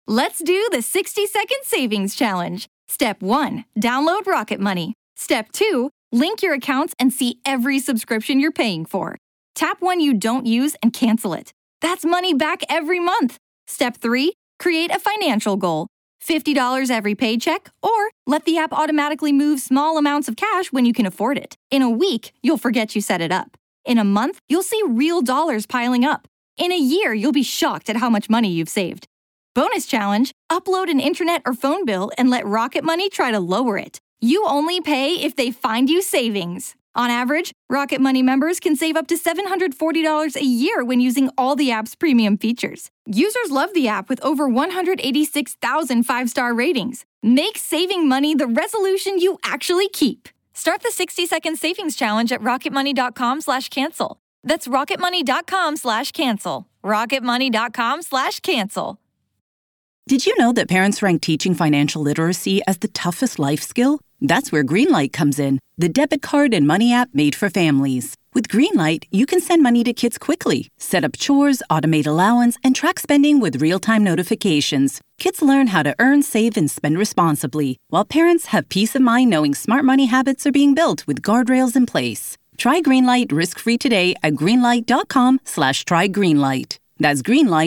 Let's do the 60-second savings challenge. Step 1, download Rocket Money. Step 2, link your accounts and see every subscription you're paying for. Tap one you don't use and cancel it. That's money back every month. Step 3, create a financial goal. $50 every paycheck, or let the app automatically move small amounts of cash when you can afford it. In a week, you'll forget you set it up. In a month, you'll see real dollars piling up. In a year, you'll be shocked at how much money you've saved. Bonus challenge, upload an internet or phone bill and let Rocket Money try to lower it. You only pay if they find you savings. On average, Rocket Money members can save up to $740 a year when using all the app's premium features. Users love the app with over 186,000 five-star ratings. Make saving money the resolution you actually keep. Start the 60-second savings challenge at rocketmoney.com/cancel. That's rocketmoney.com/cancel. rocketmoney.com/cancel. Did you know that parents rank teaching financial literacy as the toughest life skill? That's where Greenlight comes in, the debit card and money app made for families. With Greenlight, you can send money to kids quickly, set up chores, automate allowance, and track spending with real-time notifications. Kids learn how to earn, save, and spend responsibly, while parents have peace of mind knowing smart money habits are being built with guardrails in place. Try Greenlight risk-free today at greenlight.com/trygreenlight. That's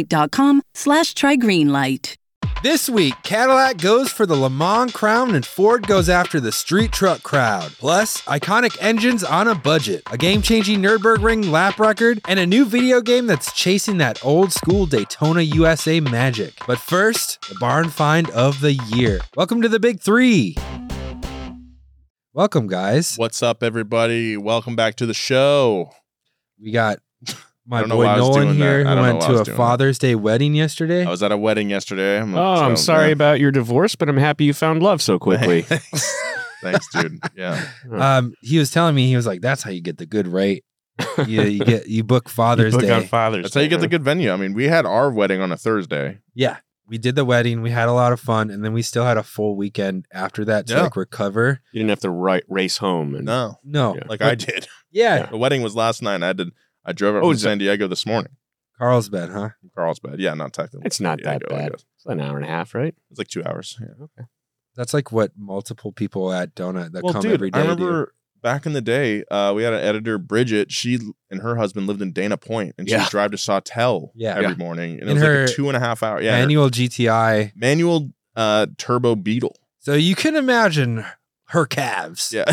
greenlight.com/trygreenlight. This week, Cadillac goes for the Le Mans crown and Ford goes after the street truck crowd. Plus, iconic engines on a budget, a game-changing Nürburgring lap record, and a new video game that's chasing that old-school Daytona USA magic. But first, the barn find of the year. Welcome to the Big Three. Welcome, guys. What's up, everybody? Welcome back to the show. We got my boy Nolan here who went to a Father's Day wedding yesterday. I was at a wedding yesterday. I'm sorry about your divorce, but I'm happy you found love so quickly. Thanks, dude. Yeah. He was telling me, he was like, that's how you get the good rate. You book Father's Day. On Father's That's how you get the good venue. I mean, we had our wedding on a Thursday. Yeah. We did the wedding. We had a lot of fun. And then we still had a full weekend after that to recover. You didn't have to race home. And No. Like I did. Yeah. The wedding was last night. I drove up from San Diego this morning. Carlsbad, huh? Carlsbad. Yeah, not technically. It's not that bad. It's an hour and a half, right? It's like 2 hours. Yeah. Okay. That's like what multiple people at Donut that come every day I remember back in the day, we had an editor, Bridget. She and her husband lived in Dana Point, and she would drive to Sawtelle every morning. And it was like a 2.5 hour manual GTI. Manual turbo Beetle. So you can imagine her calves. Yeah.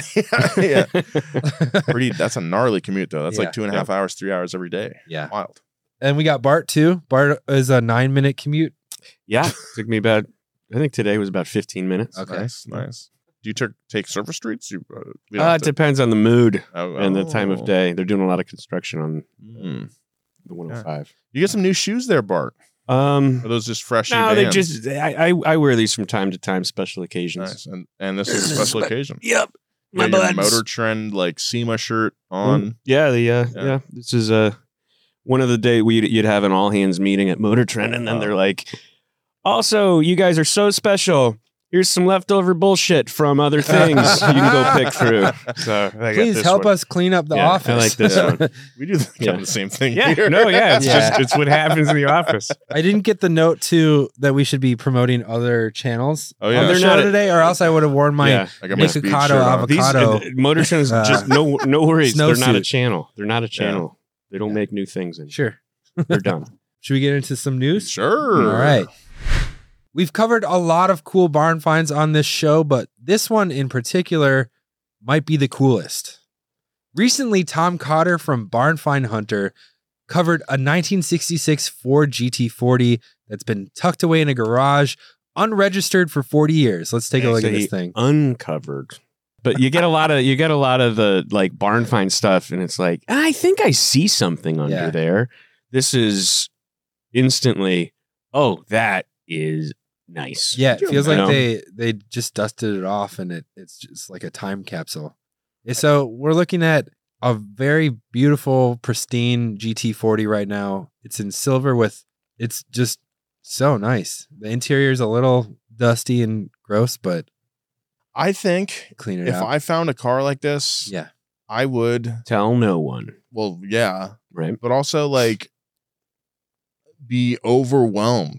That's a gnarly commute, though. That's like 2.5 hours, 3 hours every day. Yeah. Wild. And we got Bart, too. Bart is a 9-minute commute. Yeah. Took me I think today was about 15 minutes. Okay. Nice. Do you take surface streets? It depends on the mood and the time of day. They're doing a lot of construction on the 105. You get some new shoes there, Bart. Are those just fresh? No, they just I wear these from time to time, special occasions. Nice. And this is a special occasion. Yep. My Motor Trend like SEMA shirt on. This is one of the day you'd have an all hands meeting at Motor Trend, and then they're like, also, you guys are so special. Here's some leftover bullshit from other things you can go pick through. So please help us clean up the office. I like this one. We do the same thing. Yeah, here. It's what happens in the office. I didn't get the note too that we should be promoting other channels on the They're show today, or else I would have worn my Nikocado avocado. Motor Trend is just no worries. They're not a channel. They're not a channel. They don't make new things. Sure, they're done. Should we get into some news? Sure. All right. We've covered a lot of cool barn finds on this show, but this one in particular might be the coolest. Recently, Tom Cotter from Barn Find Hunter covered a 1966 Ford GT40 that's been tucked away in a garage, unregistered for 40 years. Let's take a look at this thing. Uncovered. But you get a lot of the like barn find stuff, and it's like, I think I see something under there. This is instantly, that is nice. Yeah, it feels like they just dusted it off, and it's just like a time capsule. So we're looking at a very beautiful, pristine GT40 right now. It's in silver it's just so nice. The interior is a little dusty and gross, but I think clean it out. If I found a car like this, I would tell no one. Well, yeah, right, but also like be overwhelmed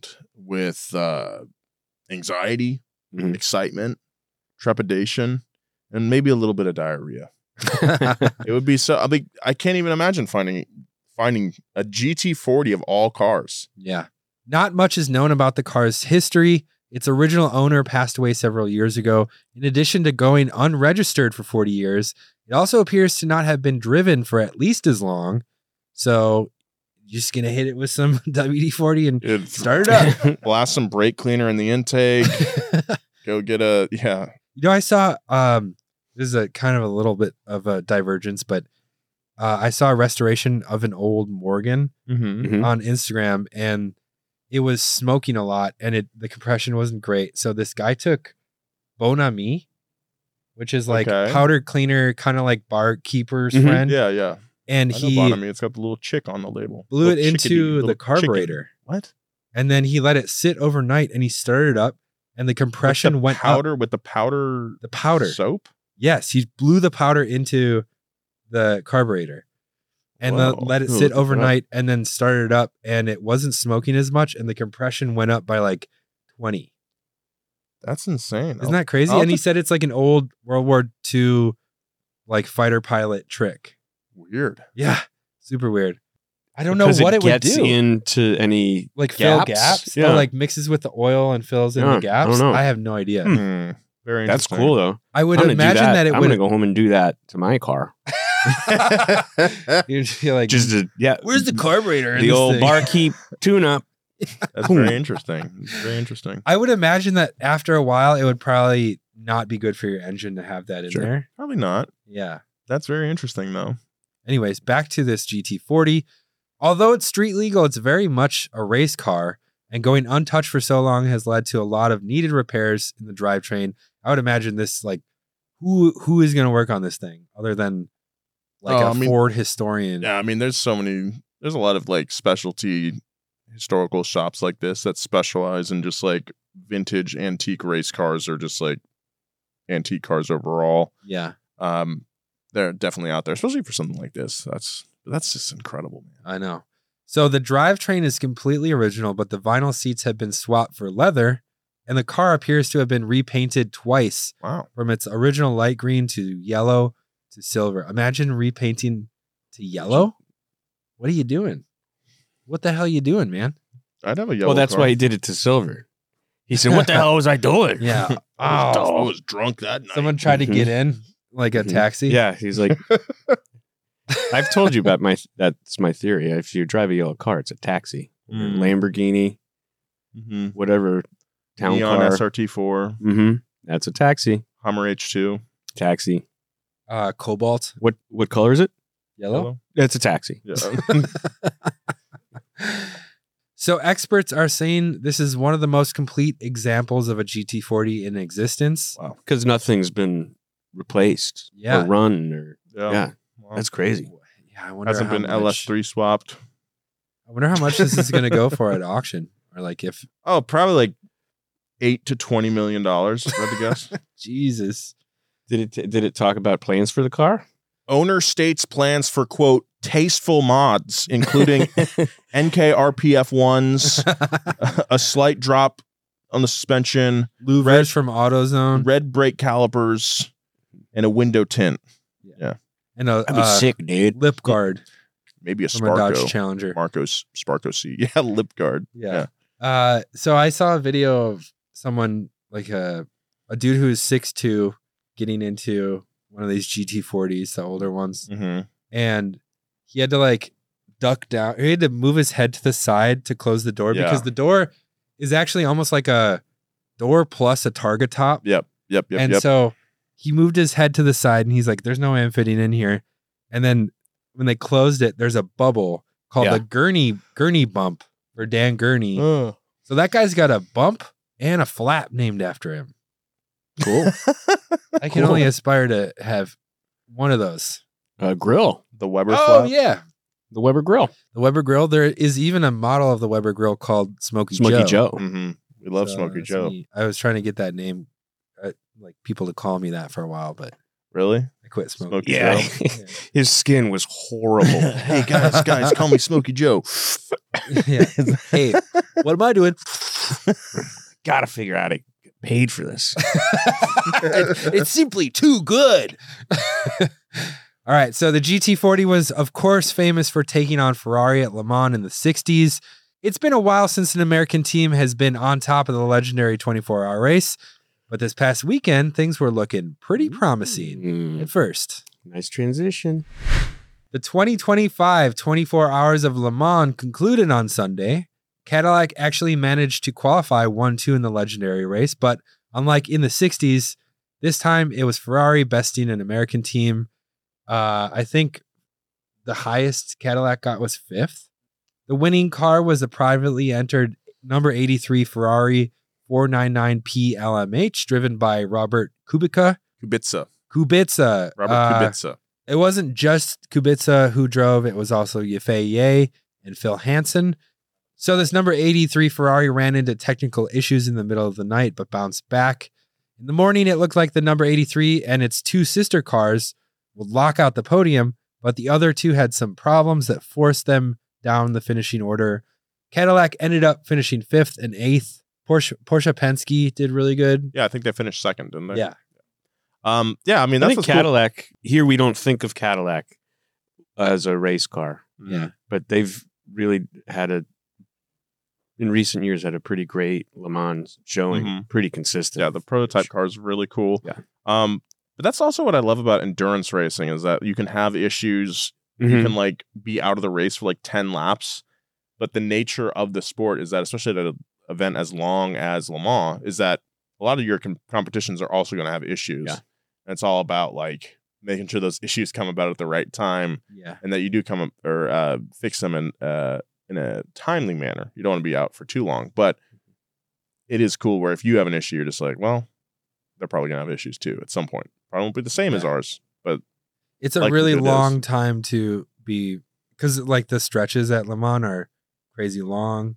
with anxiety, excitement, trepidation, and maybe a little bit of diarrhea. It would be so. I can't even imagine finding a GT40 of all cars. Yeah. Not much is known about the car's history. Its original owner passed away several years ago. In addition to going unregistered for 40 years, it also appears to not have been driven for at least as long. So you're just going to hit it with some WD-40 and start it up. Blast some brake cleaner in the intake. Go get I saw, this is a kind of a little bit of a divergence, but I saw a restoration of an old Morgan on Instagram, and it was smoking a lot, and the compression wasn't great. So this guy took Bon Ami, which is like powder cleaner, kind of like bar keeper's friend. Yeah. And it's got the little chick on the label. Blew it into the carburetor. Chicken. What? And then he let it sit overnight, and he started it up, and the compression went up. With the powder soap? Yes, he blew the powder into the carburetor and let it sit overnight and then started it up, and it wasn't smoking as much, and the compression went up by like 20. That's insane. Isn't that crazy? And he said it's like an old World War II like fighter pilot trick. Weird. Yeah, super weird. I don't know what it would do. Gets into any like gaps? fill gaps, or like mixes with the oil and fills in the gaps. I don't know. I have no idea. Very That's cool though. I would imagine that it would. I'm gonna go home and do that to my car. You'd feel like where's the carburetor? The old barkeep tune-up. That's very interesting. Very interesting. I would imagine that after a while, it would probably not be good for your engine to have that in there. Probably not. Yeah. That's very interesting, though. Anyways, back to this GT40. Although it's street legal, it's very much a race car, and going untouched for so long has led to a lot of needed repairs in the drivetrain. I would imagine this, like, who is going to work on this thing other than like Ford historian? Yeah, I mean, there's a lot of like specialty historical shops like this that specialize in just like vintage antique race cars or just like antique cars overall. Yeah. They're definitely out there, especially for something like this. That's just incredible, man. I know. So the drivetrain is completely original, but the vinyl seats have been swapped for leather, and the car appears to have been repainted twice. Wow. From its original light green to yellow to silver. Imagine repainting to yellow. What are you doing? What the hell are you doing, man? I'd have a yellow Well, that's car. why he did it to silver. He said, what the hell was I doing? Yeah. I was drunk that night. Someone tried to get in like a taxi. Yeah. He's like, I've told you about that's my theory. If you drive a yellow car, it's a taxi. Lamborghini, whatever town Neon car. SRT4. That's a taxi. Hummer H2. Taxi. Cobalt. What color is it? Yellow? It's a taxi. Yeah. So experts are saying this is one of the most complete examples of a GT40 in existence. Wow. Because nothing's been replaced or run or Wow. That's crazy. Yeah, I wonder hasn't been LS3 swapped. I wonder how much this is going to go for at auction, or like if probably like $8 to $20 million. If I had to guess. Jesus. Did it talk about plans for the car? Owner states plans for, quote, tasteful mods, including NKRPF ones, a slight drop on the suspension, louvers from AutoZone, red brake calipers, and a window tint. Yeah. And That'd be sick, dude. Lip guard. Maybe a from a Dodge Sparko. Challenger. Marco's Sparko C. Yeah, lip guard. Yeah. So I saw a video of someone, like a dude who is 6'2", getting into one of these GT40s, the older ones. And he had to like duck down. He had to move his head to the side to close the door because the door is actually almost like a door plus a target top. Yep. So he moved his head to the side and he's like, there's no way I'm fitting in here. And then when they closed it, there's a bubble called the Gurney bump for Dan Gurney. So that guy's got a bump and a flap named after him. Cool. I can only aspire to have one of those. Grill. The Weber flap. flap. Yeah. The Weber grill. The Weber grill. There is even a model of the Weber grill called Smokey Joe. We love Smokey Joe. I was trying to get that name, like people to call me that for a while, but really, I quit smoking. Yeah. His skin was horrible. Hey guys, call me Smokey Joe. Hey, what am I doing? Gotta figure out how to get paid for this. It's simply too good. All right, so the GT40 was, of course, famous for taking on Ferrari at Le Mans in the 60s. It's been a while since an American team has been on top of the legendary 24-hour race, but this past weekend, things were looking pretty promising at first. Nice transition. The 2025 24 Hours of Le Mans concluded on Sunday. Cadillac actually managed to qualify 1-2 in the legendary race, but unlike in the 60s, this time it was Ferrari besting an American team. I think the highest Cadillac got was 5th. The winning car was a privately entered number 83 Ferrari 499P LMH driven by Robert Kubica. Kubica. Robert Kubica. It wasn't just Kubica who drove. It was also Yifei Ye and Phil Hansen. So this number 83 Ferrari ran into technical issues in the middle of the night, but bounced back. In the morning, it looked like the number 83 and its two sister cars would lock out the podium, but the other two had some problems that forced them down the finishing order. Cadillac ended up finishing 5th and 8th. Porsche Penske did really good. Yeah, I think they finished 2nd, didn't they? Yeah. I mean, I that's think Cadillac, here we don't think of Cadillac as a race car. Yeah. But they've really in recent years, had a pretty great Le Mans showing, pretty consistent. Yeah, the prototype car is really cool. Yeah. But that's also what I love about endurance racing is that you can have issues. You can like be out of the race for like 10 laps. But the nature of the sport is that, especially at an event as long as Le Mans, is that a lot of your competitions are also going to have issues. Yeah. And it's all about like making sure those issues come about at the right time. Yeah. And that you do come up or fix them in a timely manner. You don't want to be out for too long. But it is cool where if you have an issue, you're just like, well, they're probably going to have issues too at some point. Probably won't be the same as ours, but it's a really long time to be, because like the stretches at Le Mans are crazy long,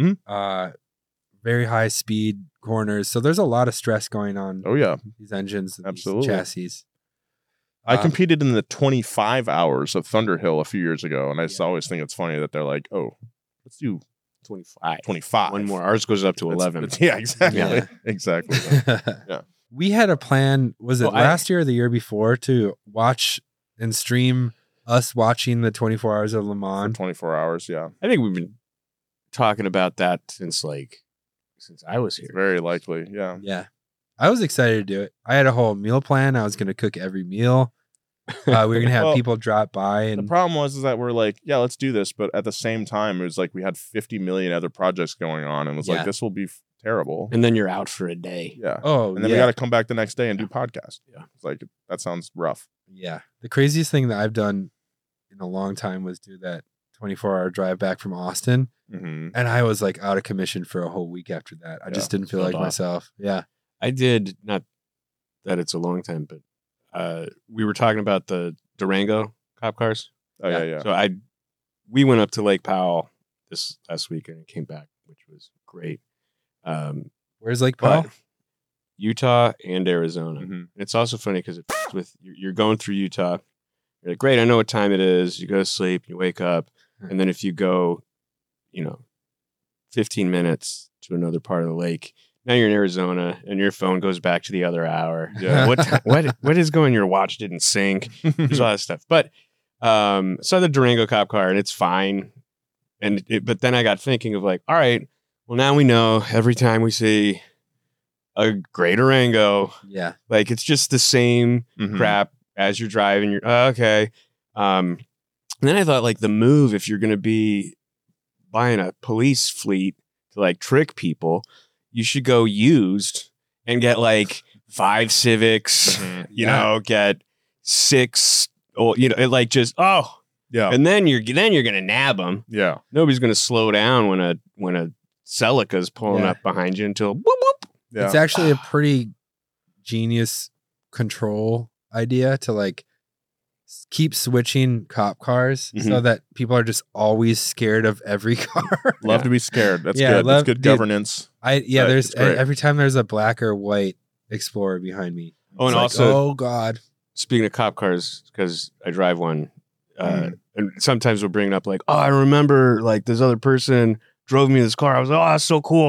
very high speed corners. So there's a lot of stress going on. Oh yeah, these engines, and absolutely, these chassis. I competed in the 25 hours of Thunderhill a few years ago, and I just always think it's funny that they're like, oh, let's do 25. One more. Ours goes up to 11. Yeah, exactly. Yeah. Exactly. Yeah. We had a plan, was it last year or the year before, to watch and stream us watching the 24 Hours of Le Mans. 24 hours, yeah. I think we've been talking about that since I was here. Very likely, yeah. Yeah. I was excited to do it. I had a whole meal plan. I was going to cook every meal. We were going to have people drop by. And the problem was that we're like, yeah, let's do this. But at the same time, it was like we had 50 million other projects going on. And it was like, this will be terrible. And then you're out for a day. Yeah. Oh, and then we got to come back the next day and do podcast. Yeah. It's like, that sounds rough. Yeah. The craziest thing that I've done in a long time was do that 24-hour drive back from Austin. Mm-hmm. And I was like out of commission for a whole week after that. I just didn't feel like myself. Yeah. I did, not that it's a long time, but we were talking about the Durango cop cars. Oh, yeah. So we went up to Lake Powell this last weekend and came back, which was great. Where's Lake Powell? Utah and Arizona. Mm-hmm. It's also funny because it's with you're going through Utah. You're like, great, I know what time it is. You go to sleep, you wake up, and then if you go, 15 minutes to another part of the lake, now you're in Arizona, and your phone goes back to the other hour. Yeah. What is going? Your watch didn't sync. There's all that stuff. But so the Durango cop car, and it's fine. But then I got thinking of like, all right, well now we know every time we see a gray Durango, like it's just the same crap as you're driving. You're okay. And then I thought like the move, if you're going to be buying a police fleet to like trick people, you should go used and get like 5 Civics, get 6, like just, and then you're going to nab them. Yeah. Nobody's going to slow down when a Celica's pulling up behind you until whoop, whoop. Yeah. It's actually a pretty genius control idea to like keep switching cop cars so that people are just always scared of every car. Love to be scared. That's good. That's good governance. There's every time there's a black or white Explorer behind me. Oh, and like, also, oh God. Speaking of cop cars, because I drive one, and sometimes we'll bring it up like, oh, I remember like this other person drove me this car. I was like, oh, that's so cool.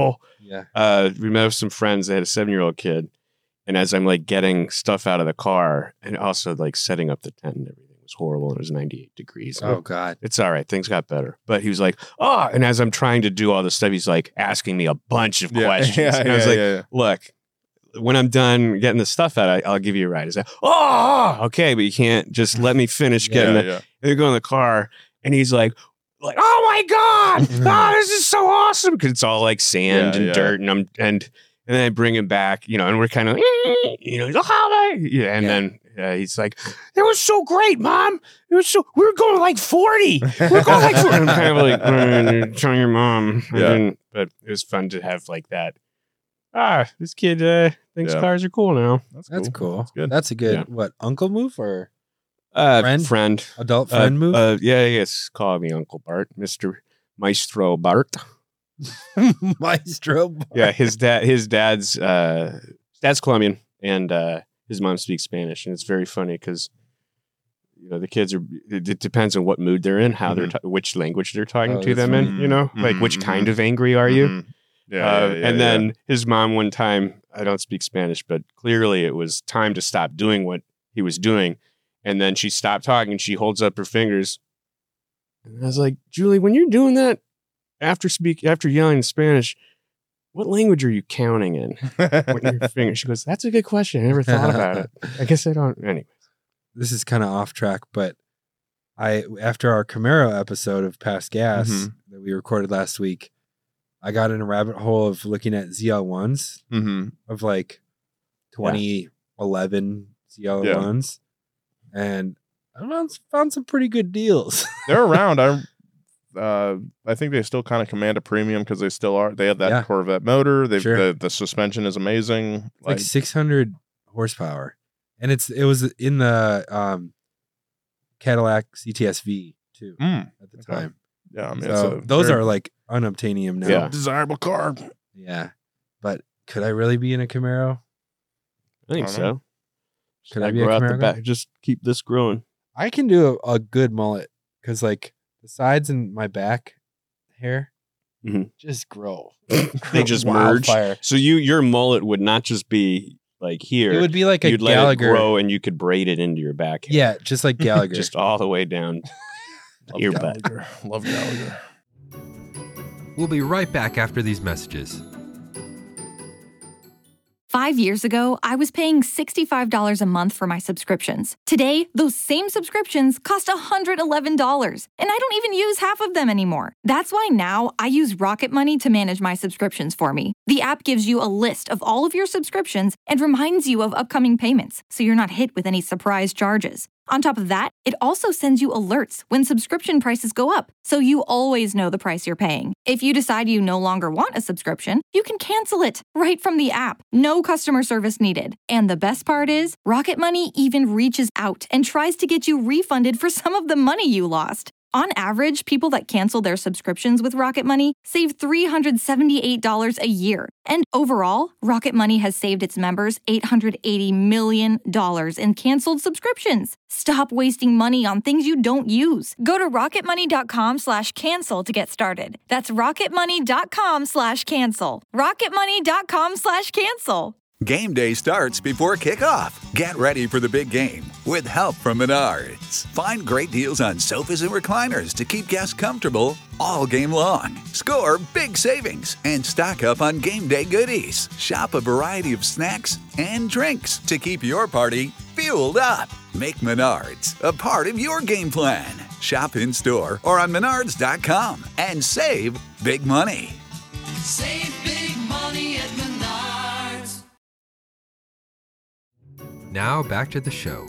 Yeah. We met with some friends. They had a 7-year-old kid. And as I'm like getting stuff out of the car and also like setting up the tent and everything was horrible. It was 98 degrees. Oh, God. It's all right. Things got better. But he was like, oh, and as I'm trying to do all this stuff, he's like asking me a bunch of questions. And I was like, look, when I'm done getting the stuff out, I'll give you a ride. He's like, oh, okay, but you can't just let me finish getting it. And they go in the car and he's like, oh my God, oh, this is so awesome. Because it's all like sand and dirt. And then I bring him back, and we're kind of, he's like, then he's like, it was so great, Mom. We were going like 40. We were going like 40. I'm kind of like, telling your mom. But it was fun to have like that. This kid thinks cars are cool now. That's cool. That's good. That's a good, uncle move or friend? Adult friend move? Yes. Call me Uncle Bart, Mr. Maestro Bart. Maestro Bart. Yeah, his dad's Colombian and his mom speaks Spanish, and it's very funny because the kids are. It depends on what mood they're in, how they're which language they're talking to them in. Like which kind of angry are you? And then his mom one time, I don't speak Spanish, but clearly it was time to stop doing what he was doing, and then she stopped talking. She holds up her fingers, and I was like, Julie, when you're doing that. After yelling in Spanish, what language are you counting in? Your finger? She goes, that's a good question. I never thought about it. I guess I don't. Anyway, this is kind of off track, but after our Camaro episode of Past Gas that we recorded last week, I got in a rabbit hole of looking at ZL1s of like 2011 ZL1s, and I found some pretty good deals. They're around. I think they still kind of command a premium because they still are. They have that Corvette motor. The suspension is amazing. It's like 600 horsepower, and it was in the Cadillac CTS-V too at the time. Yeah, I mean, so those are like unobtainium now. Yeah, desirable car. Yeah, but could I really be in a Camaro? I think so. Could I be a Camaro guy? Just keep this growing. I can do a good mullet because like. The sides and my back hair just grow. They just merge. So your mullet would not just be like here. It would be like you'd a Gallagher. Let it grow and you could braid it into your back hair. Yeah, just like Gallagher. Just all the way down your butt. Love Gallagher. We'll be right back after these messages. 5 years ago, I was paying $65 a month for my subscriptions. Today, those same subscriptions cost $111, and I don't even use half of them anymore. That's why now I use Rocket Money to manage my subscriptions for me. The app gives you a list of all of your subscriptions and reminds you of upcoming payments, so you're not hit with any surprise charges. On top of that, it also sends you alerts when subscription prices go up, so you always know the price you're paying. If you decide you no longer want a subscription, you can cancel it right from the app. No customer service needed. And the best part is, Rocket Money even reaches out and tries to get you refunded for some of the money you lost. On average, people that cancel their subscriptions with Rocket Money save $378 a year. And overall, Rocket Money has saved its members $880 million in canceled subscriptions. Stop wasting money on things you don't use. Go to rocketmoney.com/cancel to get started. That's rocketmoney.com/cancel. rocketmoney.com/cancel. Game day starts before kickoff. Get ready for the big game with help from Menards. Find great deals on sofas and recliners to keep guests comfortable all game long. Score big savings and stock up on game day goodies. Shop a variety of snacks and drinks to keep your party fueled up. Make Menards a part of your game plan. Shop in store or on Menards.com and save big money. Save big money at Menards. Now back to the show.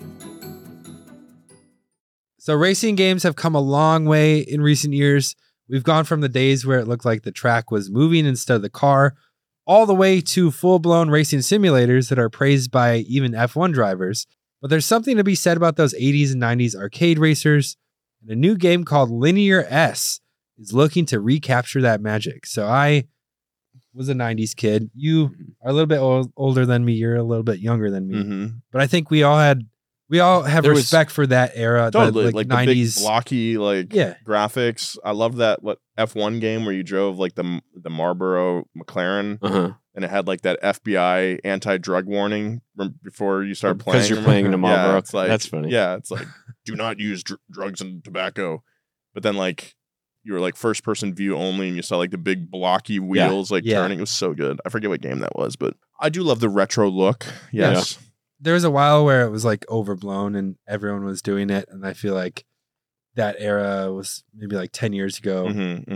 So racing games have come a long way in recent years. We've gone from the days where it looked like the track was moving instead of the car, all the way to full-blown racing simulators that are praised by even F1 drivers. But there's something to be said about those 80s and 90s arcade racers, and a new game called Linear S is looking to recapture that magic. So I was a 90s kid. You are a little bit older than me. You're a little bit younger than me. But I think we all had We all have There was- respect for that era, Totally, the like like the big 90s. blocky Yeah. graphics. I love that F1 game where you drove like the Marlboro McLaren, Uh-huh. and it had like that FBI anti-drug warning before you start playing. Because you're playing in a Yeah, Marlboro. it's like, That's funny. Yeah, it's like do not use drugs and tobacco. But then like you were like first person view only, and you saw like the big blocky wheels Yeah. turning. It was so good. I forget what game that was, but I do love the retro look. Yes. There was a while where it was like overblown and everyone was doing it, and I feel like that era was maybe like 10 years ago.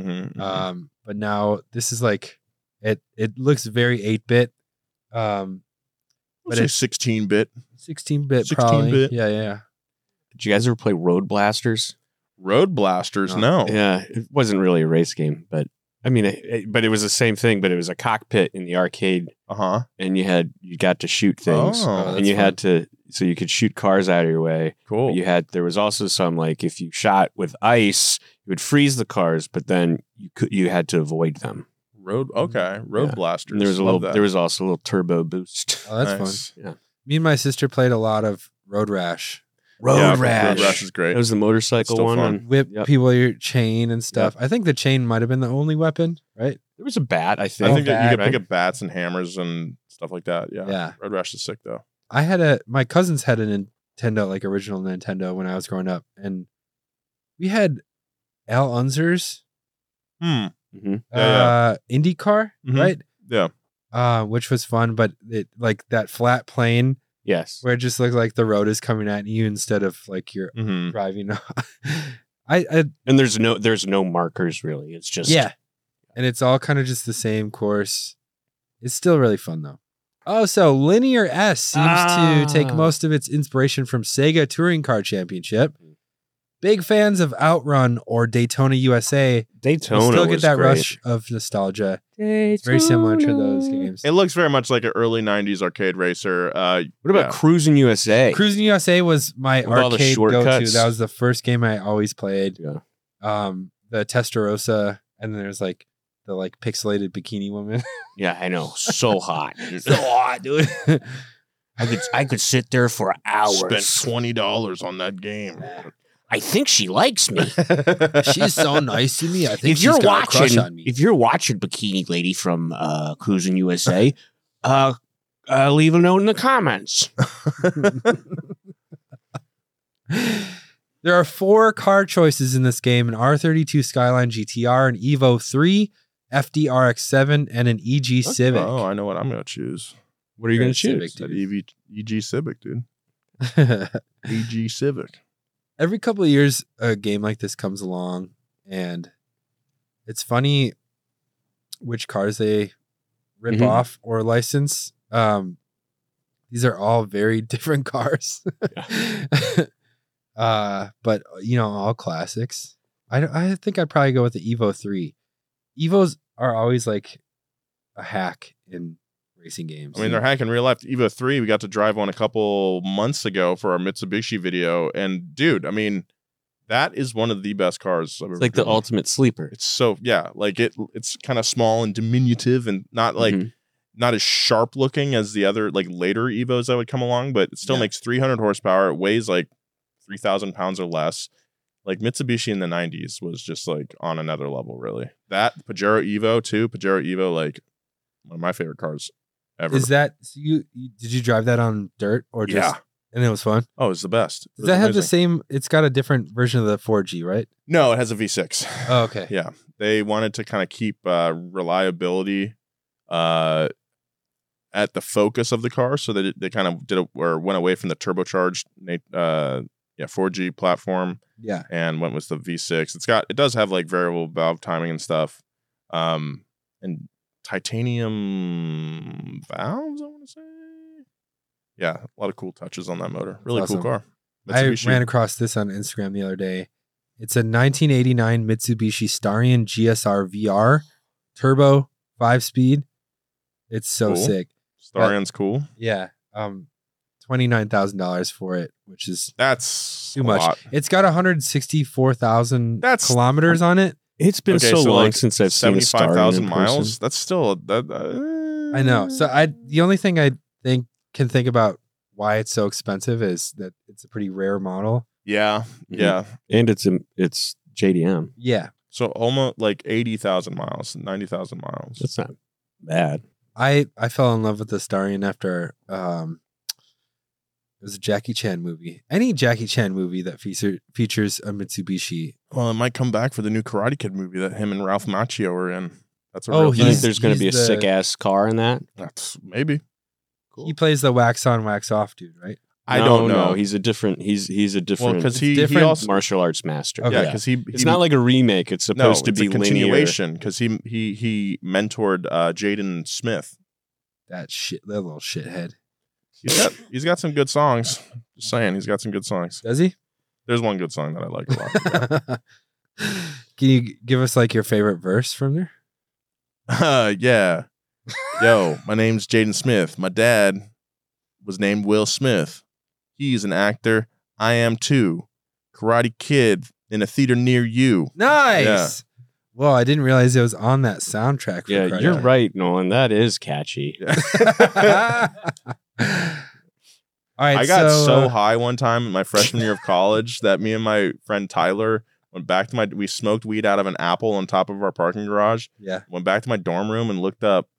But now this is like it looks very 8-bit. But It's 16-bit. 16-bit 16-bit. probably. Yeah. Did you guys ever play Road Blasters? Road Blasters, no. Yeah, it wasn't really a race game, but I mean, but it was the same thing. But it was a cockpit in the arcade, Uh-huh. and you got to shoot things, Oh, and you had to, so you could shoot cars out of your way. Cool. But there was also some like if you shot with ice, it would freeze the cars, but then you had to avoid them. Road Yeah. Blasters. And there was also a little turbo boost. Oh, that's Nice. fun. Yeah. Me and my sister played a lot of Road Rash. Road Rash is great. That was the motorcycle Still one. fun. And Whip Yep. people your chain and stuff. I think the chain might have been the only weapon, right? there was a bat, I think. I think that you could right? pick up bats and hammers and stuff like that. Yeah. Yeah. Road Rash is sick though. My cousins had a Nintendo, like original Nintendo when I was growing up, and we had Al Unser's Mhm. IndyCar, Mhm. right? Yeah. Which was fun, but it like that flat plane Yes. where it just looked like the road is coming at you instead of like you're Mm-hmm. driving. I And there's no markers really. It's just yeah, and it's all kind of just the same course. It's still really fun though. Oh, so Linear S seems to take most of its inspiration from Sega Touring Car Championship. Big fans of Outrun or Daytona USA Daytona will still get was that great. rush of nostalgia. It's very similar to those games. It looks very much like an early 90s arcade racer. What about Yeah. Cruising USA? Cruising USA was my With all the arcade go-to. shortcuts. That was the first game I always played. Yeah. The Testarossa, and then there's like the like pixelated bikini woman. Yeah, I know. So hot. So hot, dude. I could sit there for hours. Spent $20 on that game. I think she likes me. She's so nice to me. I think if she's you're got a crush watching, on me. if you're watching Bikini Lady from Cruising USA, leave a note in the comments. There are 4 car choices in this game: an R32 Skyline GTR, an Evo 3, FDRX7, and an EG Civic. Oh, I know what I'm going to choose. What are you going to Civic, choose? That EG Civic, dude. EG Civic. Every couple of years, a game like this comes along, and it's funny which cars they rip Mhm. off or license. These are all very different cars. But all classics. I think I'd probably go with the Evo 3. Evos are always like a hack in racing games. I mean, they're hacking real life. Evo 3, we got to drive one a couple months ago for our Mitsubishi video. And dude, I mean, that is one of the best cars I've ever It's like the driven. ultimate sleeper. It's so, yeah, like it's kind of small and diminutive and not like, Mhm. not as sharp looking as the other like later Evos that would come along, but it still Yeah. makes 300 horsepower. It weighs like 3,000 pounds or less. Like Mitsubishi in the 90s was just like on another level, really. That Pajero Evo too. Pajero Evo, like one of my favorite cars ever. Is that so did you drive that on dirt or just Yeah. and it was fun? Oh, it's the best. It Does was that have the amazing. same it's got a different version of the 4G, right? No, it has a V6. Oh, okay. Yeah. They wanted to kind of keep reliability at the focus of the car, so that they kind of went away from the turbocharged 4G platform Yeah. and went with the V6. It does have like variable valve timing and stuff, and titanium valves, I want to say. Yeah, a lot of cool touches on that motor. Really Awesome. cool car. I Mitsubishi. ran across this on Instagram the other day. It's a 1989 Mitsubishi Starion GSR VR turbo 5-speed. It's so Cool. sick. Starion's cool. Yeah. $29,000 for it, which is That's too a much. lot. It's got 164,000 That's- kilometers on it. It's been Okay, so long like since I've seen a Starion 75,000 in miles. person. That's still I know. So the only thing I can think about why it's so expensive is that it's a pretty rare model. Yeah. Mhm. Yeah. And it's JDM. Yeah. So almost like 80,000 miles, 90,000 miles. That's not bad. I fell in love with the Starion after it was a Jackie Chan movie. Any Jackie Chan movie that features a Mitsubishi. Well, it might come back for the new Karate Kid movie that him and Ralph Macchio are in. That's a Oh, real You think thing. there's going to be a he's the- sick ass car in that? That's maybe. He plays the wax on, wax off dude, right? I don't know. No, he's a different. He's a Well, different. because It's he different also martial arts master. Okay. yeah, because he It's not like a remake. It's supposed to it's be a linear. continuation because he mentored Jaden Smith. That little shithead. He's got some good songs. Just saying, he's got some good songs. Does he? There's one good song that I like a lot. Can you give us like your favorite verse from there? Yeah. Yo, my name's Jaden Smith. My dad was named Will Smith. He's an actor. I am too. Karate Kid in a theater near you. Nice. Yeah. Well, I didn't realize it was on that soundtrack. For Yeah, Karate you're Kid. right, Nolan. That is catchy. All right, I got so uh, high one time in my freshman year of college that me and my friend Tyler went back to we smoked weed out of an apple on top of our parking garage. Yeah. Went back to my dorm room and looked up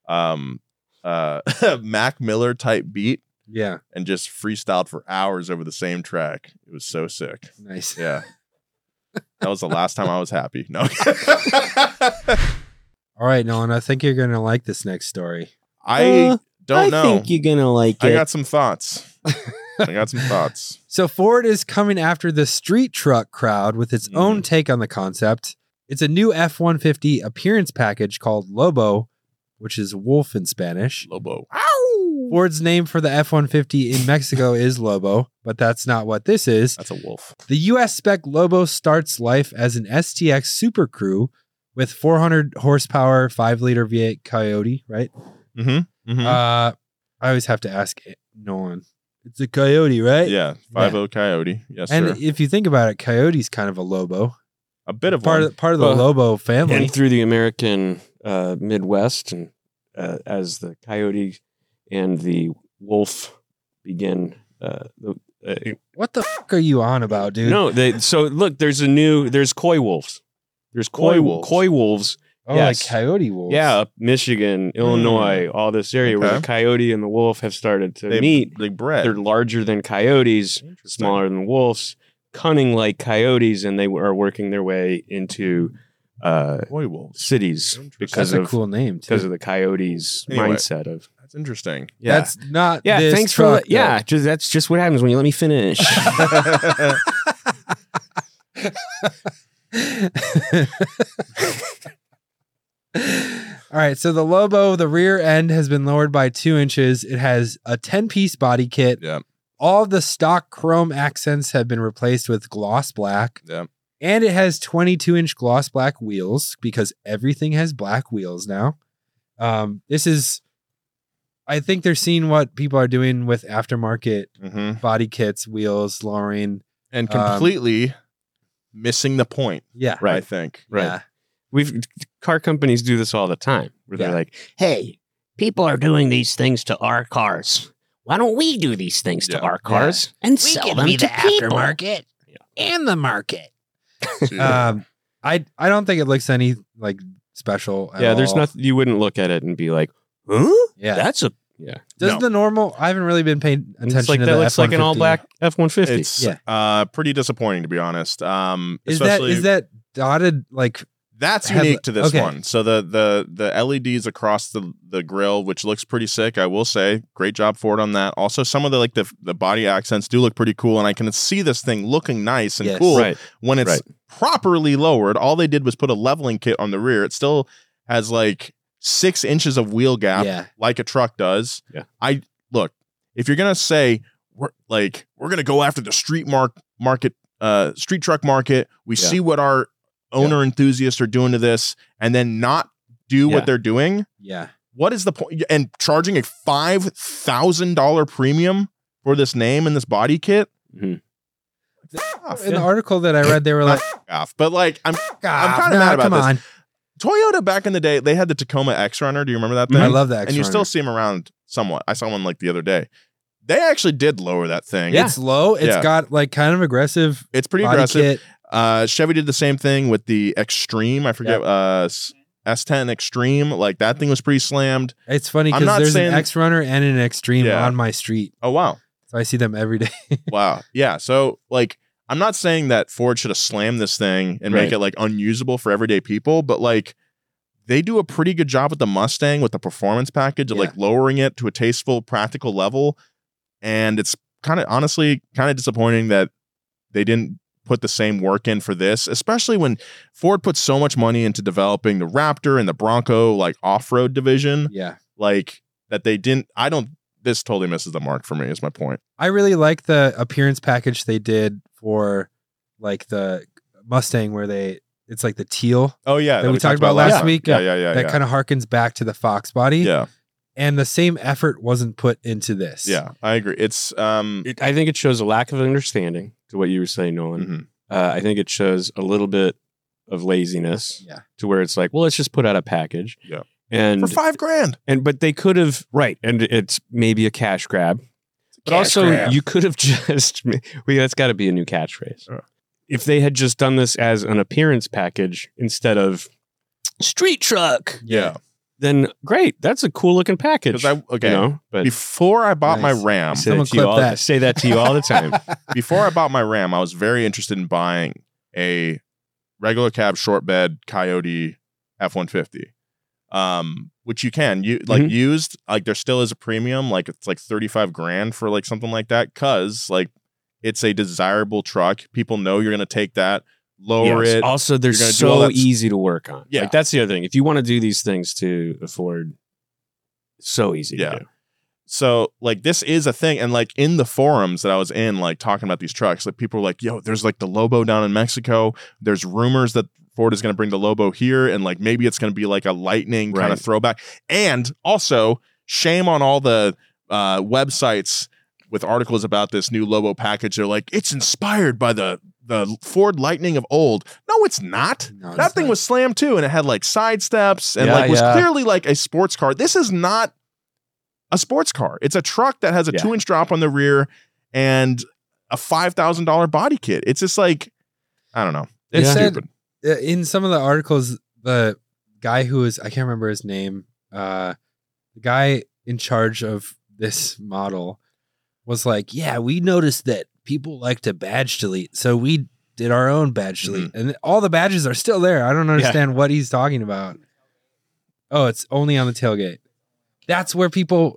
Mac Miller type beat Yeah. and just freestyled for hours over the same track. It was so sick. Nice. Yeah. That was the last time I was happy. No. All right, Nolan, I think you're gonna like this next story. I don't know. I think you're gonna like I it. got some thoughts. So Ford is coming after the street truck crowd with its own Mm-hmm. take on the concept. It's a new F-150 appearance package called Lobo, which is wolf in Spanish. Lobo. Ford's name for the F-150 in Mexico is Lobo, but that's not what this is. That's a wolf. The US spec Lobo starts life as an STX Super Crew with 400 horsepower, 5-liter V8 Coyote, right? Mm-hmm. Mm-hmm. I always have to ask Nolan. It's a Coyote, right? Yeah. 5-0 Coyote. Yes, And sir. if you think about it, Coyote's kind of a Lobo. A bit of Part one. of the Well, Lobo family. and through the American Midwest, and as the coyote and the wolf begin. What the fuck are you on about, dude? No, so look, there's coy wolves. There's Coy wolves. Coy wolves. Oh, yes. like Coyote wolves. Yeah, up Michigan, Illinois, all this area where Okay. the coyote and the wolf have started to They meet. bred. They're larger than coyotes, Interesting. smaller than wolves, cunning like coyotes, and they are working their way into Coy wolves. cities Interesting. because That's a of cool name, too. because of the coyotes' Anyway. mindset of That's interesting. yeah. That's not Yeah, this thanks truck, for that's just what happens when you let me finish. All right, so the Lobo, the rear end has been lowered by 2 inches. It has a 10-piece body kit. Yeah. All of the stock chrome accents have been replaced with gloss black. Yeah. And it has 22-inch gloss black wheels because everything has black wheels now. This is, I think they're seeing what people are doing with aftermarket Mm-hmm. body kits, wheels, lowering. And completely missing the point. Yeah. I think. Right. Yeah. Car companies do this all the time where they're Yeah. like, hey, people are doing these things to our cars. Why don't we do these things to Yeah. our cars and sell them to people? And the market. I don't think it looks any like special. At Yeah, there's all. nothing you wouldn't look at it and be like, huh? Yeah. That's a yeah. Does No. the normal? I haven't really been paying And attention it's like to that the looks like an F-150. all black F-150. It's pretty disappointing, to be honest. Is Especially that dotted like? that's Have- unique to this okay. one. So the LEDs across the grill, which looks pretty sick, I will say. Great job Ford on that. Also, some of the body accents do look pretty cool, and I can see this thing looking nice and Yes. cool Right. when it's Right. properly lowered. All they did was put a leveling kit on the rear. It still has like 6 inches of wheel gap, Yeah. like a truck does. Yeah. Look, if you're gonna say we're gonna go after the street market, street truck market, we Yeah. see what our owner enthusiasts are doing to this, and then not do Yeah. what they're doing. Yeah. What is the point? And charging a $5,000 premium for this name and this body kit. Mhm. Off. In the article that I read, they were like, Off. But like, I'm "Ah, kind of nah, mad about come this. on." Toyota back in the day, they had the Tacoma X Runner. Do you remember that thing? I love that. And you still see them around somewhat. I saw one like the other day. They actually did lower that thing. It's low. It's got like kind of aggressive. It's pretty body aggressive. kit. Chevy did the same thing with the Extreme. I forget. S10 Extreme. Like that thing was pretty slammed. It's funny I'm because not there's saying- an X Runner and an Extreme Yeah. on my street. Oh wow. So I see them every day. Wow. Yeah. So like, I'm not saying that Ford should have slammed this thing and make Right. it like unusable for everyday people, but like they do a pretty good job with the Mustang with the performance package of like lowering it to a tasteful, practical level. And it's honestly kind of disappointing that they didn't put the same work in for this, especially when Ford put so much money into developing the Raptor and the Bronco like off-road division. Yeah. Like that they didn't. This totally misses the mark for me, is my point. I really like the appearance package they did for like the Mustang where it's like the teal. Oh yeah, that we talked about last time. week. Yeah. That kind of harkens back to the Fox body. Yeah. And the same effort wasn't put into this. Yeah, I agree. It's I think it shows a lack of understanding to what you were saying, Nolan. Mhm. I think it shows a little bit of laziness. Yeah. To where it's like, well, let's just put out a package. Yeah. And for $5,000. but they could have and it's maybe a cash grab. But also you could have just that's got to be a new catchphrase. If they had just done this as an appearance package instead of street truck. Yeah. Then great. That's a cool looking package. Okay. You know, but Before I bought my Nice. Ram, I say that to you all the time. before I bought my Ram, I was very interested in buying a regular cab short bed Coyote F-150. Which you can used, like there still is a premium, like it's like $35,000 for like something like that, cause like it's a desirable truck. People know you're gonna take that, lower it. Also, they're You're gonna do all so that easy to work on. Yeah. Like that's the other thing. If you want to do these things to afford, so easy to do. So like this is a thing, and like in the forums that I was in, like talking about these trucks, like people were like, "Yo, there's like the Lobo down in Mexico. There's rumors that Ford is going to bring the Lobo here, and like maybe it's going to be like a Lightning kind of throwback." And also, shame on all the websites with articles about this new Lobo package. They're like, it's inspired by the Ford Lightning of old. No, it's not. No, that thing was slammed too, and it had like side steps and was clearly like a sports car. This is not a sports car. It's a truck that has a 2-inch drop on the rear and a $5,000 body kit. It's just like, I don't know. It's stupid. In some of the articles, the guy who was, I can't remember his name, the guy in charge of this model was like, yeah, we noticed that people like to badge delete. So we did our own badge delete. And all the badges are still there. I don't understand what he's talking about. Oh, it's only on the tailgate. That's where people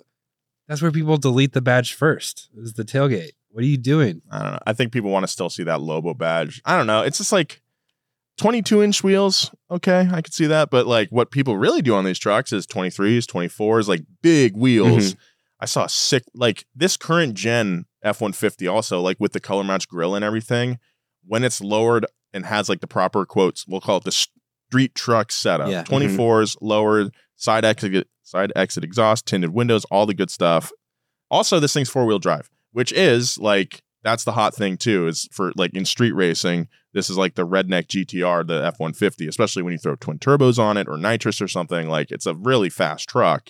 delete the badge first, is the tailgate. What are you doing? I don't know. I think people want to still see that Lobo badge. I don't know. It's just like 22-inch wheels. Okay, I could see that. But like what people really do on these trucks is 23s, 24s, like big wheels. I saw a sick, like this current gen F-150 also, like with the color match grill and everything, when it's lowered and has like the proper quotes, we'll call it the street truck setup. Yeah. 24s, lowered, side exit exhaust, tinted windows, all the good stuff. Also, this thing's 4-wheel drive, which is like, that's the hot thing too, is for like in street racing, this is like the redneck GTR, the F-150, especially when you throw twin turbos on it or nitrous or something. Like it's a really fast truck.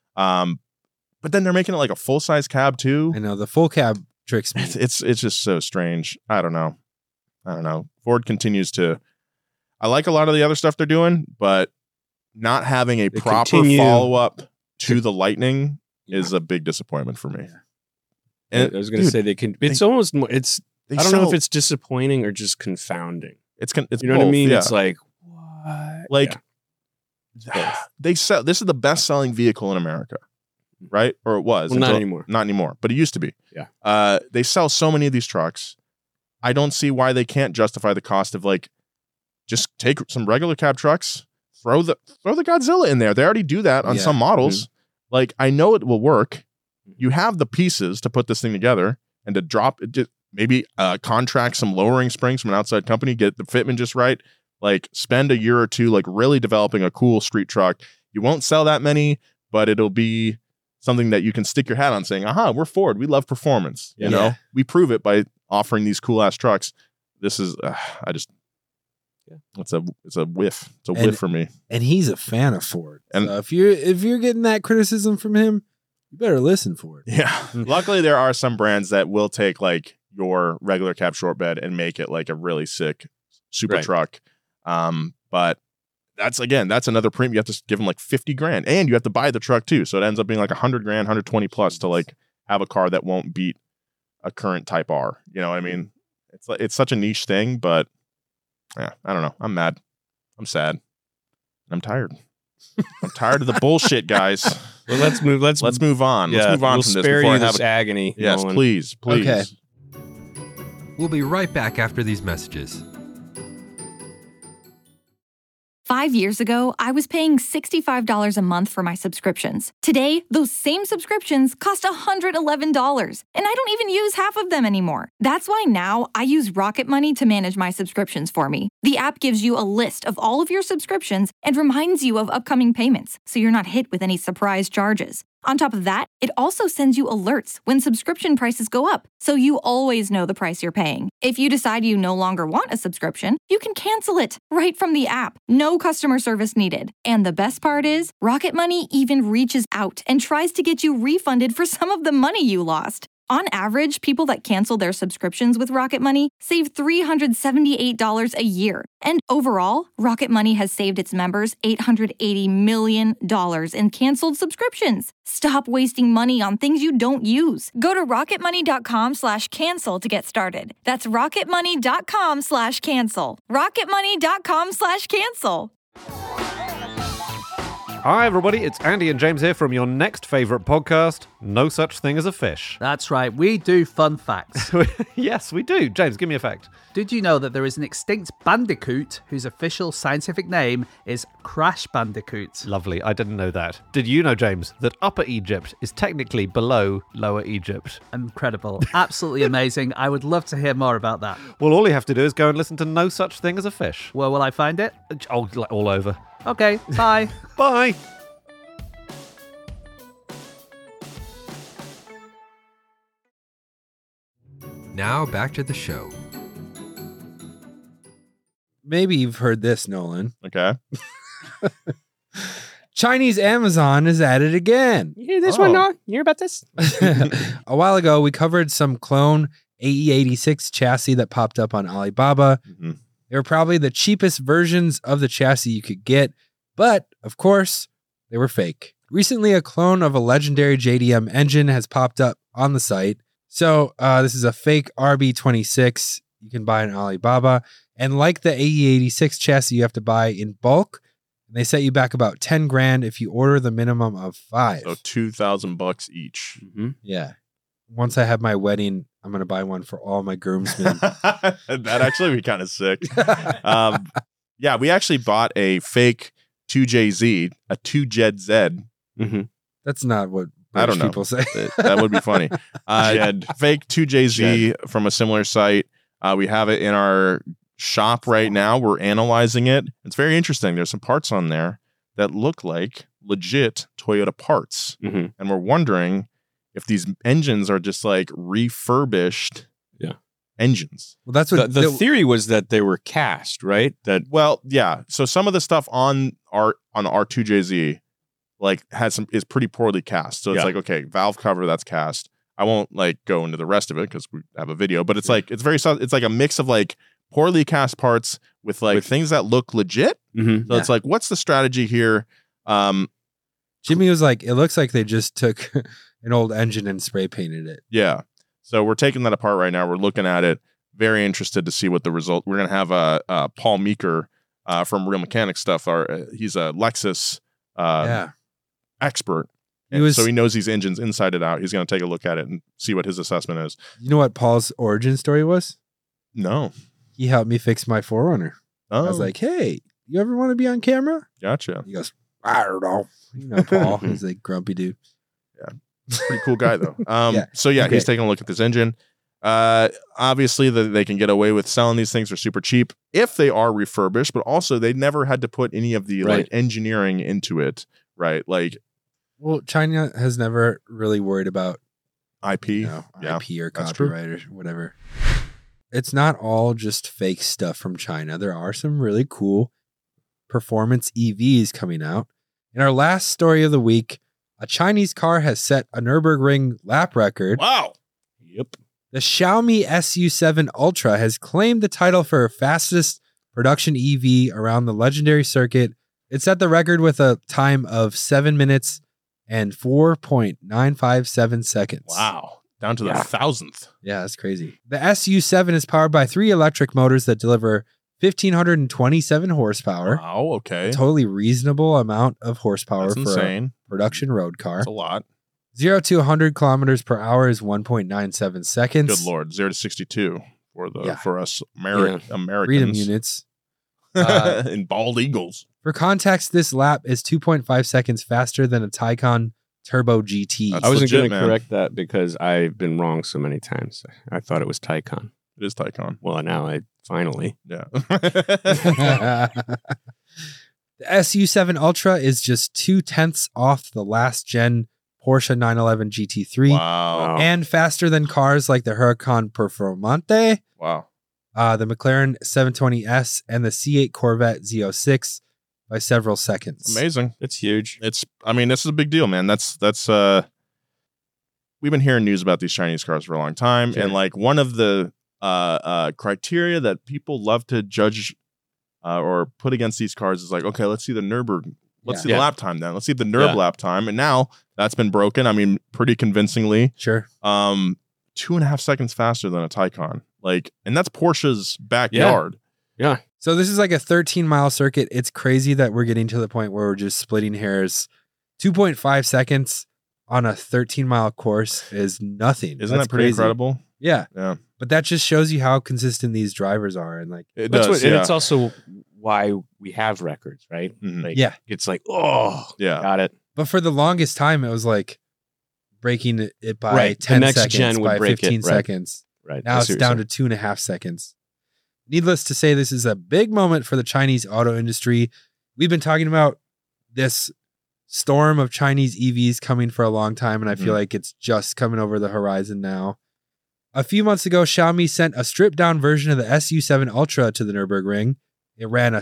But then they're making it like a full-size cab too. I know, the full cab tricks me. It's just so strange. I don't know. Ford continues to, I like a lot of the other stuff they're doing, but not having a proper follow-up to the Lightning is a big disappointment for me. And I was going to say it's almost more, it's, I don't know if it's disappointing or just confounding. It's you know both, what I mean? yeah. It's like, what? Like they sell, this is the best-selling vehicle in America, right? Or it was. Well, not anymore. Not anymore, but it used to be. Yeah. They sell so many of these trucks. I don't see why they can't justify the cost of like, just take some regular cab trucks, throw the Godzilla in there. They already do that on some models. Like, I know it will work. You have the pieces to put this thing together and to drop it. Just maybe contract some lowering springs from an outside company, get the fitment just right. Like, spend a year or two, like really developing a cool street truck. You won't sell that many, but it'll be something that you can stick your hat on, saying, "Aha, we're Ford. We love performance." You know, we prove it by offering these cool ass trucks. This is, it's a whiff. It's a whiff for me. And he's a fan of Ford. And so if you're getting that criticism from him, You better listen for it. Yeah. Luckily, there are some brands that will take like your regular cab short bed and make it like a really sick super Right. truck. But that's another premium. You have to give them like 50 grand and you have to buy the truck too. So it ends up being like 100 grand, 120 plus to like have a car that won't beat a current Type R. You know what I mean? It's such a niche thing, but yeah, I don't know. I'm mad. I'm sad. I'm tired. I'm tired of the bullshit, guys. Well, let's move. Let's move on. Yeah, Let's move on we'll from this spare before you I have this a agony. Yes, Nolan. please. Okay. We'll be right back after these messages. 5 years ago, I was paying $65 a month for my subscriptions. Today, those same subscriptions cost $111, and I don't even use half of them anymore. That's why now I use Rocket Money to manage my subscriptions for me. The app gives you a list of all of your subscriptions and reminds you of upcoming payments, so you're not hit with any surprise charges. On top of that, it also sends you alerts when subscription prices go up, so you always know the price you're paying. If you decide you no longer want a subscription, you can cancel it right from the app. No customer service needed. And the best part is, Rocket Money even reaches out and tries to get you refunded for some of the money you lost. On average, people that cancel their subscriptions with Rocket Money save $378 a year. And overall, Rocket Money has saved its members $880 million in canceled subscriptions. Stop wasting money on things you don't use. Go to rocketmoney.com/cancel to get started. That's rocketmoney.com/cancel. rocketmoney.com/cancel. Hi, everybody. It's Andy and James here from your next favorite podcast, No Such Thing as a Fish. That's right, we do fun facts. Yes, we do. James, give me a fact. Did you know that there is an extinct bandicoot whose official scientific name is Crash Bandicoot? Lovely. I didn't know that. Did you know, James, that Upper Egypt is technically below Lower Egypt? Incredible. Absolutely amazing. I would love to hear more about that. Well, all you have to do is go and listen to No Such Thing as a Fish. Where will I find it? Oh, all over. Okay, bye. Bye. Now back to the show. Maybe you've heard this, Nolan. Okay. Chinese Amazon is at it again. You hear this one, Nolan? You hear about this? A while ago, we covered some clone AE86 chassis that popped up on Alibaba. Mhm. They were probably the cheapest versions of the chassis you could get, but of course, they were fake. Recently, a clone of a legendary JDM engine has popped up on the site. So this is a fake RB26 you can buy on Alibaba. And like the AE86 chassis, you have to buy in bulk. And they set you back about 10 grand if you order the minimum of 5. So $2,000 each. Yeah. Once I have my wedding, I'm going to buy one for all my groomsmen. That'd actually be kind of sick. Yeah, we actually bought a fake 2JZ, a 2JZ. That's not what I don't know. people say. That would be funny. Fake 2JZ from a similar site. We have it in our shop right now. We're analyzing it. It's very interesting. There's some parts on there that look like legit Toyota parts. And we're wondering if these engines are just like refurbished engines. Well, that's what The theory was that they were cast, right? That yeah. So some of the stuff on our 2JZ like is pretty poorly cast. So it's like, okay, valve cover, that's cast. I won't like go into the rest of it because we have a video, but it's like it's like a mix of like poorly cast parts with things that look legit. So it's like, what's the strategy here? Jimmy was like, it looks like they just took an old engine and spray painted it. Yeah. So we're taking that apart right now. We're looking at it. Very interested to see what the result. We're gonna have Paul Meeker from Real Mechanics Stuff. He's a Lexus expert. So he knows these engines inside and out. He's going to take a look at it and see what his assessment is. You know what Paul's origin story was? No. He helped me fix my 4Runner. Oh. I was like, hey, you ever want to be on camera? Gotcha. He goes, I don't know. You know, Paul. He's a grumpy dude. Yeah. Pretty cool guy, though. Okay. He's taking a look at this engine. Obviously, they can get away with selling these things for super cheap if they are refurbished, but also they never had to put any of the like engineering into it, right? Like, well, China has never really worried about IP, IP or copyright or whatever. It's not all just fake stuff from China. There are some really cool performance EVs coming out. In our last story of the week, a Chinese car has set a Nürburgring lap record. Wow. Yep. The Xiaomi SU7 Ultra has claimed the title for fastest production EV around the legendary circuit. It set the record with a time of 7 minutes and 4.957 seconds. Wow. Down to the 1,000th. Yeah, that's crazy. The SU7 is powered by 3 electric motors that deliver 1,527 horsepower. Wow, okay. A totally reasonable amount of horsepower That's for insane. a production road car. That's a lot. 0 to 100 kilometers per hour is 1.97 seconds. Good Lord. 0 to 62 Yeah. for us Freedom Americans. units. And bald eagles. For context, this lap is 2.5 seconds faster than a Taycan Turbo GT. I wasn't going legit, to man. correct that because I've been wrong so many times. I thought it was Taycan. It is Taycan. Well, now I finally. Yeah. The SU7 Ultra is just 0.2 off the last gen Porsche 911 GT3 Wow. and faster than cars like the Huracan Performante, Wow. the McLaren 720S, and the C8 Corvette Z06 by several seconds. Amazing. It's huge. This is a big deal, man. That's we've been hearing news about these Chinese cars for a long time. Sure. And like one of the criteria that people love to judge or put against these cars is like, okay, let's see the Nürburgring. Let's see the lap time then. Let's see the Nürb lap time. And now that's been broken. I mean, pretty convincingly. Sure. 2.5 seconds faster than a Taycan. Like, and that's Porsche's backyard. Yeah. So this is like a 13-mile circuit. It's crazy that we're getting to the point where we're just splitting hairs. 2.5 seconds on a 13-mile course is nothing. Isn't that pretty incredible? Yeah. Yeah. But that just shows you how consistent these drivers are. And like, It That's does. and it's also why we have records, right? Mhm. Like, yeah. It's like, oh, Yeah. got it. But for the longest time, it was like breaking it by Right. The 10 next seconds, gen would by break it, 15 right. seconds. Right. Now I it's see what down you're to 2.5 seconds. Needless to say, this is a big moment for the Chinese auto industry. We've been talking about this storm of Chinese EVs coming for a long time, and I feel like it's just coming over the horizon now. A few months ago, Xiaomi sent a stripped-down version of the SU7 Ultra to the Nürburgring. It ran a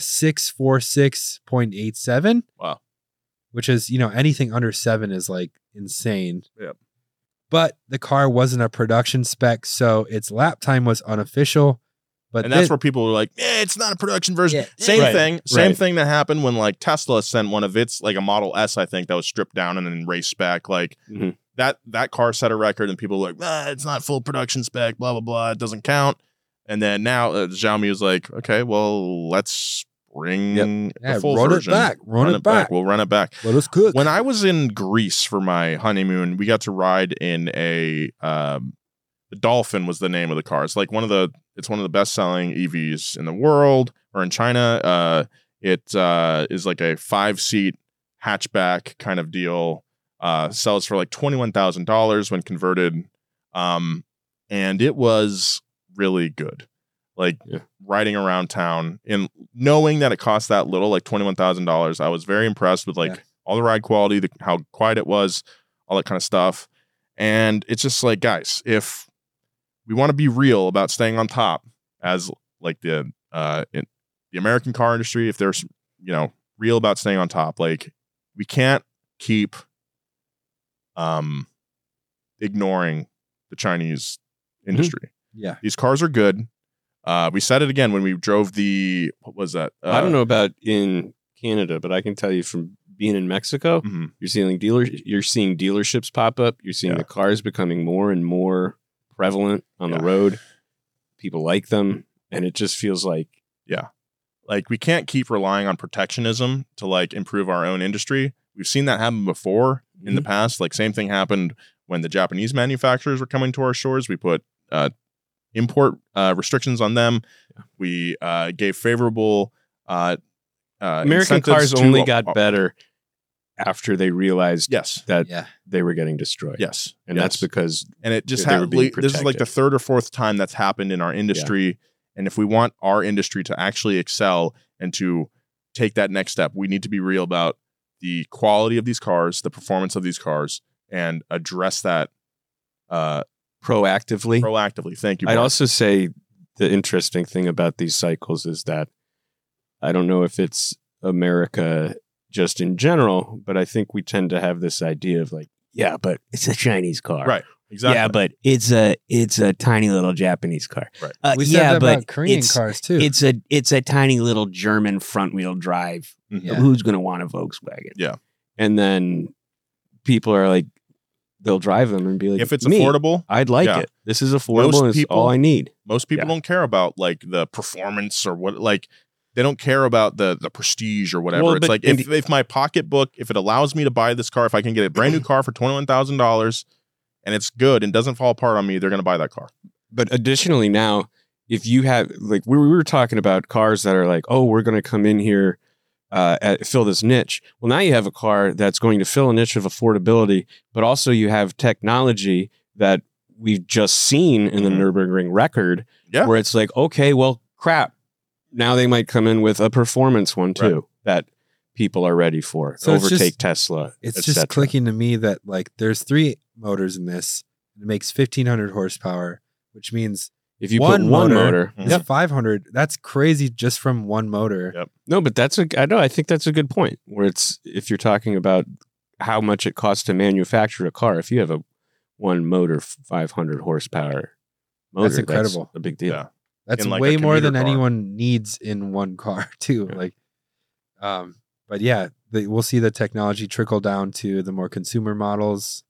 646.87. Wow. Which is, anything under 7 is like insane. Yep. But the car wasn't a production spec, so its lap time was unofficial. But And that's where people were like, it's not a production version. Yeah. Same Right. thing. Right. Same thing that happened when like Tesla sent one of its, like a Model S, I think, that was stripped down and then race spec. Like Mhm. that car set a record and people were like, it's not full production spec, blah, blah, blah. It doesn't count. And then now Xiaomi was like, okay, well, let's bring Yeah, the full run it version. back. Run it back. We'll run it back. Let us cook. When I was in Greece for my honeymoon, we got to ride in a the Dolphin was the name of the car. It's like one of the best-selling EVs in the world or in China. It is like a 5-seat hatchback kind of deal. Sells for like $21,000 when converted. And it was really good. Like riding around town and knowing that it cost that little, like $21,000. I was very impressed with like all the ride quality, how quiet it was, all that kind of stuff. And it's just like, guys, if we want to be real about staying on top as like the American car industry, if there's, real about staying on top, like we can't keep ignoring the Chinese industry. Yeah. These cars are good. We said it again when we drove what was that? I don't know about in Canada, but I can tell you from being in Mexico, Mhm. you're seeing dealerships pop up. You're seeing the cars becoming more and more prevalent on the road. People like them, and it just feels like Like we can't keep relying on protectionism to like improve our own industry. We've seen that happen before in the past. Like same thing happened when the Japanese manufacturers were coming to our shores. We put import restrictions on them. We gave favorable American cars only got better after they realized that they were getting destroyed. Yes. And that's because and it just they were being this is like the protected. third or fourth time that's happened in our industry. And if we want our industry to actually excel and to take that next step, we need to be real about the quality of these cars, the performance of these cars, and address that proactively. Thank you. I'd Bart. also say the interesting thing about these cycles is that I don't know if it's America just in general. But I think we tend to have this idea of like, yeah, but it's a Chinese car. Right. Exactly. Yeah, but it's a tiny little Japanese car. Right. We said that about Korean cars too. It's a tiny little German front wheel drive. Yeah. Who's going to want a Volkswagen? Yeah. And then people are like, they'll drive them and be like, if it's "Me, affordable, I'd like yeah. it. This is affordable. And it's all I need." Most people don't care about like the performance or what, like they don't care about the prestige or whatever. Well, it's but like if my pocketbook, if it allows me to buy this car, if I can get a brand new car for $21,000 and it's good and doesn't fall apart on me, they're going to buy that car. But additionally, now, if you have, like, we were talking about cars that are like, oh, we're going to come in here, fill this niche. Well, now you have a car that's going to fill a niche of affordability, but also you have technology that we've just seen in the Nürburgring record, where it's like, okay, well, crap. Now they might come in with a performance one too that people are ready for. So overtake Tesla. It's just clicking to me that like there's 3 motors in this. It makes 1,500 horsepower, which means if you put one motor is 500. That's crazy just from one motor. Yep. No, but I think that's a good point. Where it's if you're talking about how much it costs to manufacture a car, if you have a one motor 500 horsepower motor, that's incredible. That's a big deal. Yeah. That's like way a more than commuter car. anyone needs in one car too. Like, but yeah, we'll see the technology trickle down to the more consumer models,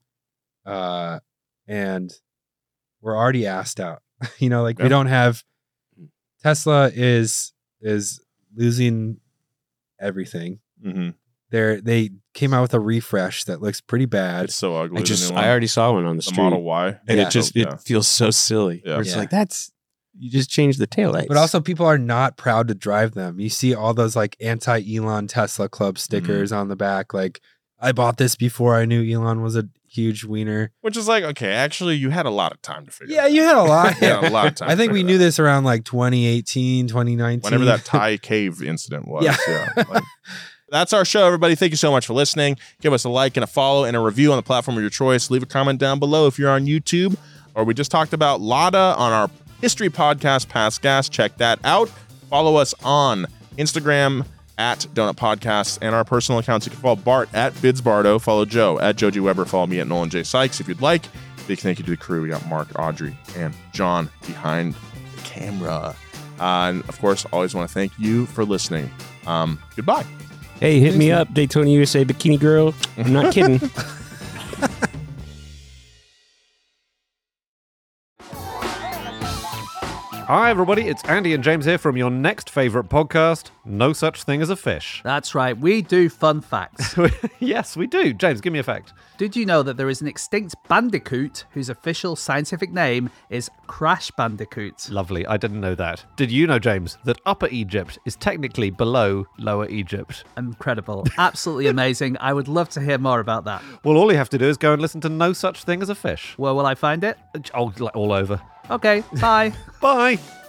and we're already asked out. You know, like we don't have Tesla is losing everything. Mm-hmm. They came out with a refresh that looks pretty bad. It's so ugly. I already saw one on the street. Model Y, and Yeah. it feels so silly. Yeah. Where it's like you just changed the taillights. But also people are not proud to drive them. You see all those like anti-Elon Tesla Club stickers on the back. Like, I bought this before I knew Elon was a huge wiener. Which is like, okay, actually you had a lot of time to figure Yeah, you had a lot. Yeah, a lot of time. I think to we figure knew this around like 2018, 2019. whenever that Thai cave incident was. Yeah. Like, that's our show, everybody. Thank you so much for listening. Give us a like and a follow and a review on the platform of your choice. Leave a comment down below if you're on YouTube, or we just talked about Lada on our history podcast, Past Gas. Check that out. Follow us on Instagram at Donut Podcasts and our personal accounts. You can follow Bart at BidsBardo. Follow Joe at Joji Weber. Follow me at Nolan J. Sykes if you'd like. Big thank you to the crew. We got Mark, Audrey, and John behind the camera. And of course, always want to thank you for listening. Goodbye. Hey, hit me up, Daytona USA Bikini Girl. I'm not kidding. Hi, everybody. It's Andy and James here from your next favorite podcast, No Such Thing as a Fish. That's right, we do fun facts. Yes, we do. James, give me a fact. Did you know that there is an extinct bandicoot whose official scientific name is Crash Bandicoot? Lovely. I didn't know that. Did you know, James, that Upper Egypt is technically below Lower Egypt? Incredible. Absolutely amazing. I would love to hear more about that. Well, all you have to do is go and listen to No Such Thing as a Fish. Where will I find it? Oh, like all over. Okay, bye. Bye.